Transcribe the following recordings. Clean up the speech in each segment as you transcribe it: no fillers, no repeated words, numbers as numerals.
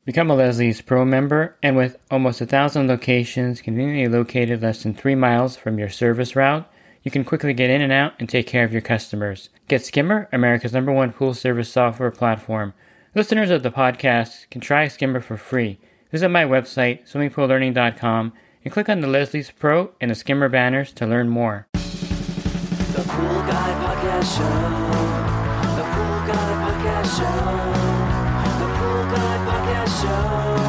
Become a Leslie's Pro member, and with almost 1,000 locations conveniently located less than 3 miles from your service route, you can quickly get in and out and take care of your customers. Get Skimmer, America's #1 pool service software platform. Listeners of the podcast can try Skimmer for free. Visit my website, swimmingpoollearning.com, and click on the Leslie's Pro and the Skimmer banners to learn more. The Pool Guy Podcast Show. The Pool Guy Podcast Show. The Pool Guy Podcast Show.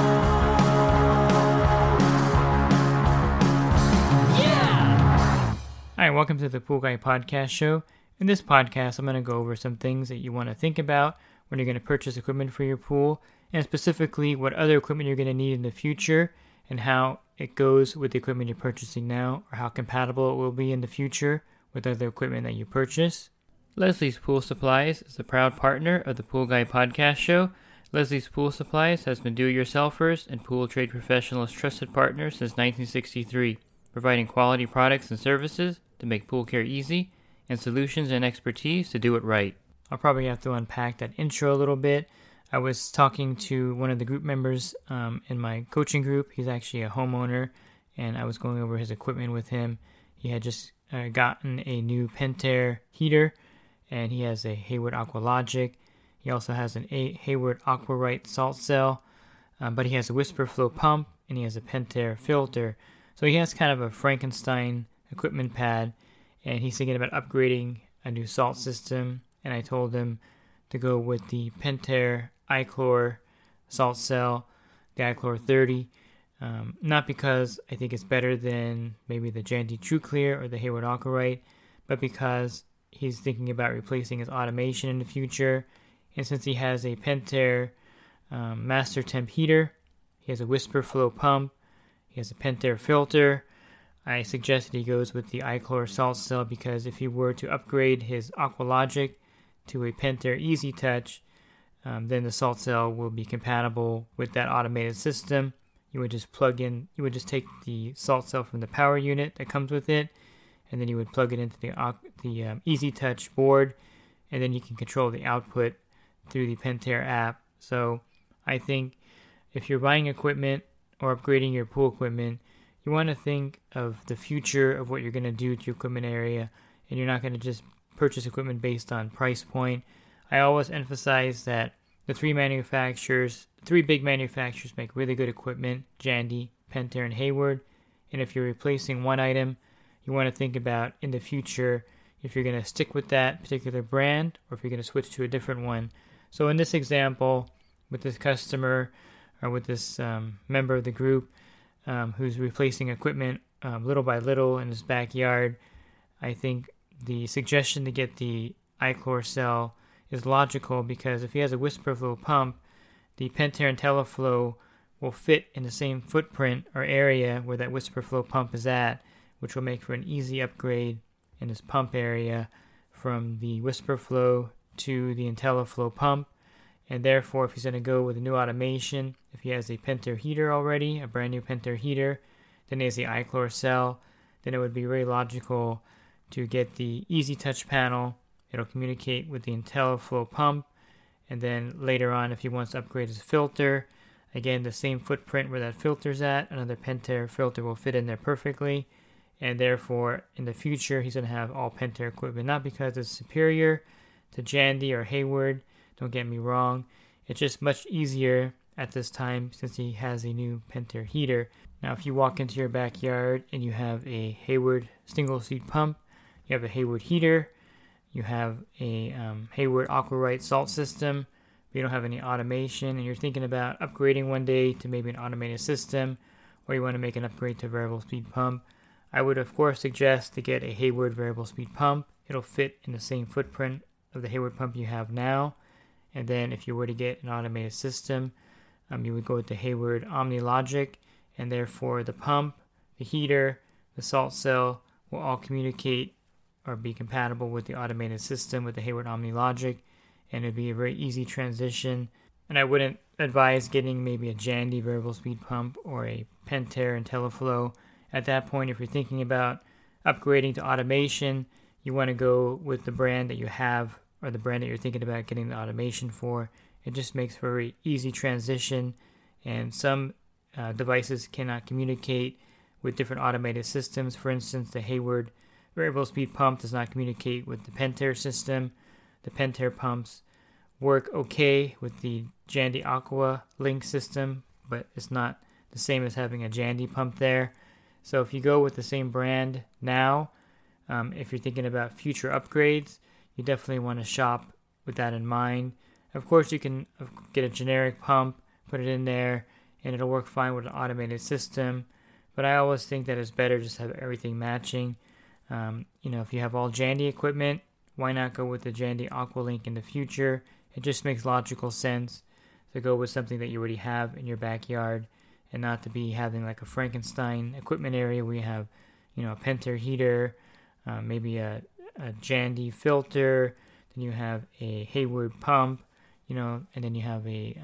Yeah! Hi, welcome to the Pool Guy Podcast Show. In this podcast, I'm going to go over some things that you want to think about when you're going to purchase equipment for your pool, and specifically what other equipment you're going to need in the future and how it goes with the equipment you're purchasing now, or how compatible it will be in the future with other equipment that you purchase. Leslie's Pool Supplies is a proud partner of the Pool Guy Podcast Show. Leslie's Pool Supplies has been do-it-yourselfers and pool trade professionals' trusted partner since 1963, providing quality products and services to make pool care easy and solutions and expertise to do it right. I'll probably have to unpack that intro a little bit. I was talking to one of the group members in my coaching group. He's actually a homeowner, and I was going over his equipment with him. He had just gotten a new Pentair heater, and he has a Hayward Aqualogic. He also has an Hayward AquaRite salt cell, but he has a Whisper Flow pump, and he has a Pentair filter. So he has kind of a Frankenstein equipment pad, and he's thinking about upgrading a new salt system. And I told him to go with the Pentair iChlor salt cell, the iChlor 30. Not because I think it's better than maybe the Jandy TruClear or the Hayward AquaRite, but because he's thinking about replacing his automation in the future. And since he has a Pentair Master Temp heater, he has a Whisper Flow pump, he has a Pentair filter, I suggested he goes with the iChlor salt cell, because if he were to upgrade his Aqualogic to a Pentair Easy Touch, then the salt cell will be compatible with that automated system. You would just take the salt cell from the power unit that comes with it, and then you would plug it into the Easy Touch board, and then you can control the output through the Pentair app. So I think if you're buying equipment or upgrading your pool equipment, you want to think of the future of what you're going to do to your equipment area, and you're not going to just purchase equipment based on price point. I always emphasize that the three big manufacturers make really good equipment: Jandy, Pentair, and Hayward. And if you're replacing one item, you want to think about in the future if you're going to stick with that particular brand or if you're going to switch to a different one. So in this example, with this customer or with this member of the group who's replacing equipment little by little in his backyard, I think the suggestion to get the iChlor cell is logical, because if he has a Whisper Flow pump, the Pentair IntelliFlow will fit in the same footprint or area where that Whisper Flow pump is at, which will make for an easy upgrade in his pump area from the Whisper Flow to the IntelliFlow pump. And therefore, if he's going to go with a new automation, if he has a Pentair heater already, a brand new Pentair heater, then he has the iChlor cell, then it would be very logical to get the Easy Touch panel. It'll communicate with the IntelliFlow pump, and then later on, if he wants to upgrade his filter, again, the same footprint where that filter's at, another Pentair filter will fit in there perfectly, and therefore, in the future, he's going to have all Pentair equipment, not because it's superior to Jandy or Hayward, don't get me wrong, it's just much easier at this time since he has a new Pentair heater. Now, if you walk into your backyard and you have a Hayward single seat pump, you have a Hayward heater, you have a Hayward AquaRite salt system, but you don't have any automation, and you're thinking about upgrading one day to maybe an automated system, or you want to make an upgrade to a variable speed pump, I would of course suggest to get a Hayward variable speed pump. It'll fit in the same footprint of the Hayward pump you have now. And then if you were to get an automated system, you would go with the Hayward OmniLogic, and therefore the pump, the heater, the salt cell will all communicate or be compatible with the automated system with the Hayward OmniLogic, and it'd be a very easy transition. And I wouldn't advise getting maybe a Jandy variable speed pump or a Pentair IntelliFlow. At that point, if you're thinking about upgrading to automation, you want to go with the brand that you have or the brand that you're thinking about getting the automation for. It just makes for a very easy transition, And some devices cannot communicate with different automated systems. For instance, the Hayward variable speed pump does not communicate with the Pentair system. The Pentair pumps work okay with the Jandy Aqua Link system, but it's not the same as having a Jandy pump there. So if you go with the same brand now, if you're thinking about future upgrades, you definitely want to shop with that in mind. Of course, you can get a generic pump, put it in there, and it'll work fine with an automated system. But I always think that it's better just to have everything matching. If you have all Jandy equipment, why not go with the Jandy Aqualink in the future? It just makes logical sense to go with something that you already have in your backyard and not to be having like a Frankenstein equipment area where you have, a Pentair heater, maybe a Jandy filter, then you have a Hayward pump, and then you have a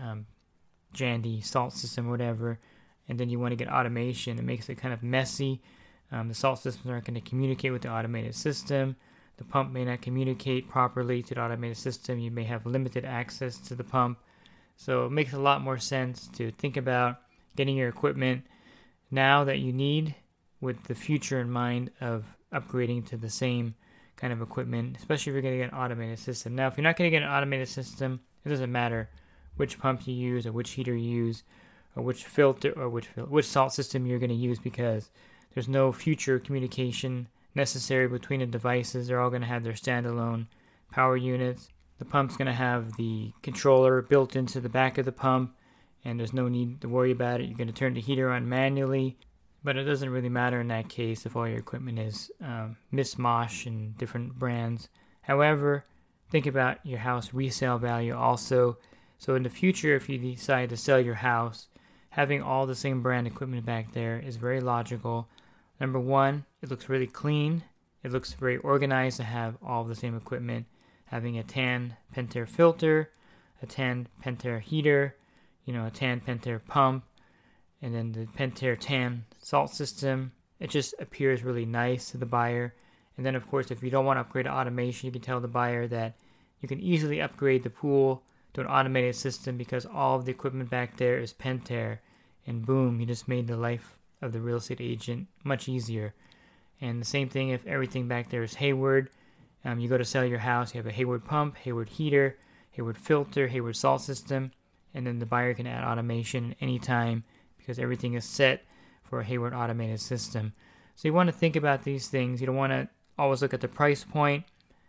Jandy salt system or whatever, and then you want to get automation. It makes it kind of messy. The salt systems aren't going to communicate with the automated system. The pump may not communicate properly to the automated system. You may have limited access to the pump. So it makes a lot more sense to think about getting your equipment now that you need with the future in mind of upgrading to the same kind of equipment, especially if you're going to get an automated system. Now, if you're not going to get an automated system, it doesn't matter which pump you use or which heater you use or which filter or which salt system you're going to use, because there's no future communication necessary between the devices. They're all going to have their standalone power units. The pump's going to have the controller built into the back of the pump, and there's no need to worry about it. You're going to turn the heater on manually, but it doesn't really matter in that case if all your equipment is mishmash and different brands. However, think about your house resale value also. So in the future, if you decide to sell your house, having all the same brand equipment back there is very logical. Number one, it looks really clean. It looks very organized to have all the same equipment. Having a tan Pentair filter, a tan Pentair heater, a tan Pentair pump, and then the Pentair tan salt system. It just appears really nice to the buyer. And then, of course, if you don't want to upgrade to automation, you can tell the buyer that you can easily upgrade the pool to an automated system because all of the equipment back there is Pentair. And boom, you just made the life of the real estate agent much easier. And the same thing if everything back there is Hayward. You go to sell your house, you have a Hayward pump, Hayward heater, Hayward filter, Hayward salt system, and then the buyer can add automation anytime because everything is set for a Hayward automated system. So you want to think about these things. You don't want to always look at the price point.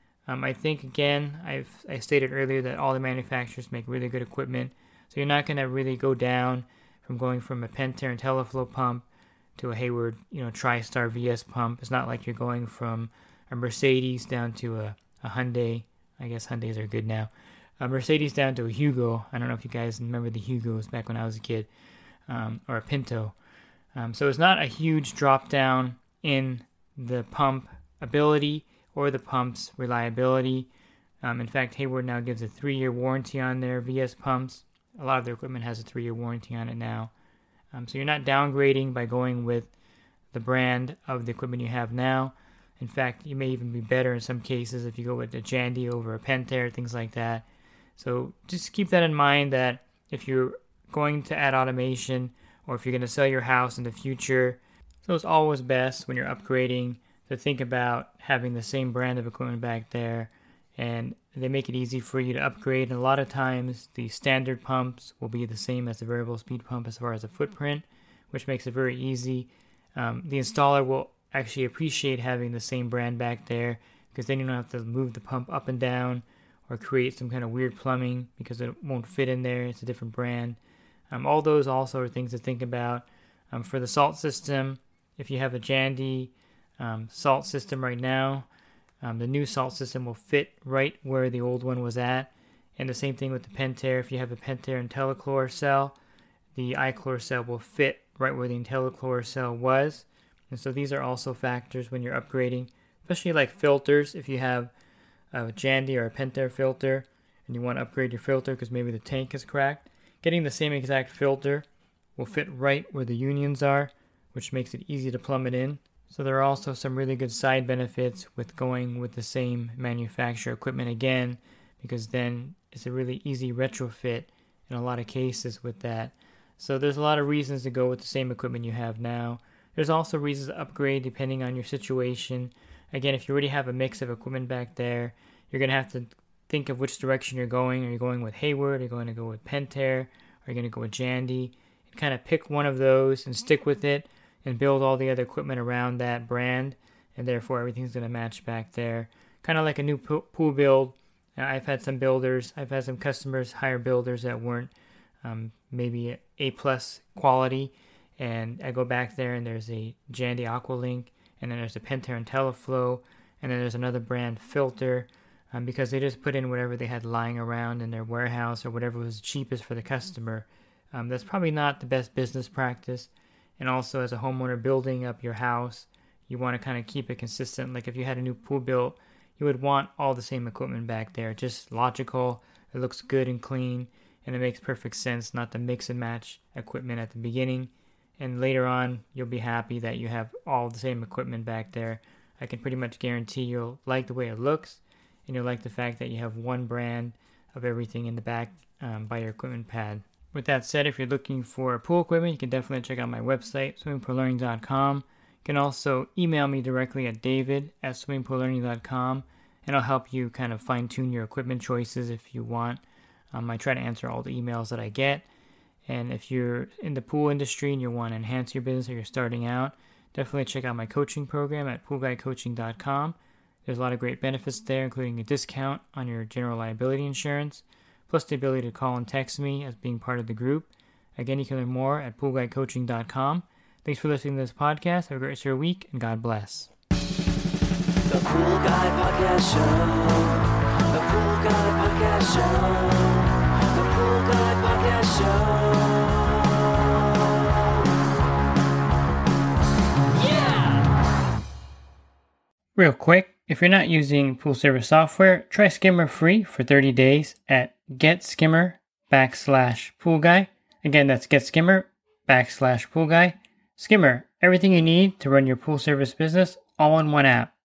I think, again, I stated earlier that all the manufacturers make really good equipment. So you're not going to really go down from going from a Pentair IntelliFlow pump to a Hayward, TriStar VS pump. It's not like you're going from a Mercedes down to a Hyundai. I guess Hyundais are good now. A Mercedes down to a Hugo. I don't know if you guys remember the Hugos back when I was a kid. Or a Pinto. So it's not a huge drop down in the pump ability or the pump's reliability. In fact, Hayward now gives a 3-year warranty on their VS pumps. A lot of their equipment has a 3-year warranty on it now. So you're not downgrading by going with the brand of the equipment you have now. In fact, you may even be better in some cases if you go with a Jandy over a Pentair, things like that. So just keep that in mind that if you're going to add automation or if you're going to sell your house in the future, so it's always best when you're upgrading to think about having the same brand of equipment back there, and they make it easy for you to upgrade. And a lot of times the standard pumps will be the same as the variable speed pump as far as the footprint, which makes it very easy. The installer will actually appreciate having the same brand back there because then you don't have to move the pump up and down or create some kind of weird plumbing because it won't fit in there. It's a different brand. All those also are things to think about. For the salt system, if you have a Jandy salt system right now, the new salt system will fit right where the old one was at. And the same thing with the Pentair. If you have a Pentair IntelliChlor cell, the iChlor cell will fit right where the IntelliChlor cell was. And so these are also factors when you're upgrading, especially like filters. If you have a Jandy or a Pentair filter and you want to upgrade your filter because maybe the tank is cracked, getting the same exact filter will fit right where the unions are, which makes it easy to plumb it in. So there are also some really good side benefits with going with the same manufacturer equipment again, because then it's a really easy retrofit in a lot of cases with that. So there's a lot of reasons to go with the same equipment you have now. There's also reasons to upgrade depending on your situation. Again, if you already have a mix of equipment back there, you're going to have to think of which direction you're going. Are you going with Hayward? Are you going to go with Pentair? Are you going to go with Jandy? And kind of pick one of those and stick with it and build all the other equipment around that brand, and therefore everything's going to match back there. Kind of like a new pool build. I've had some customers hire builders that weren't maybe A+ quality, and I go back there and there's a Jandy Aqualink, and then there's a Pentair IntelliFlow, and then there's another brand filter, because they just put in whatever they had lying around in their warehouse or whatever was cheapest for the customer. That's probably not the best business practice. And also, as a homeowner building up your house, you want to kind of keep it consistent. Like if you had a new pool built, you would want all the same equipment back there. Just logical. It looks good and clean, and it makes perfect sense not to mix and match equipment at the beginning. And later on, you'll be happy that you have all the same equipment back there. I can pretty much guarantee you'll like the way it looks, and you'll like the fact that you have one brand of everything in the back by your equipment pad. With that said, if you're looking for pool equipment, you can definitely check out my website, swimmingpoollearning.com. You can also email me directly at david@swimmingpoollearning.com, and I'll help you kind of fine-tune your equipment choices if you want. I try to answer all the emails that I get. And if you're in the pool industry and you want to enhance your business or you're starting out, definitely check out my coaching program at poolguycoaching.com. There's a lot of great benefits there, including a discount on your general liability insurance, plus the ability to call and text me as being part of the group. Again, you can learn more at poolguycoaching.com. Thanks for listening to this podcast. Have a great rest of your week, and God bless. The Pool Guy Podcast Show. The Pool Guy Podcast Show. The Pool Guy Podcast Show. Yeah! Real quick, if you're not using pool service software, try Skimmer free for 30 days at getskimmer.com/poolguy. Again, that's getskimmer.com/poolguy. Skimmer, everything you need to run your pool service business all in one app.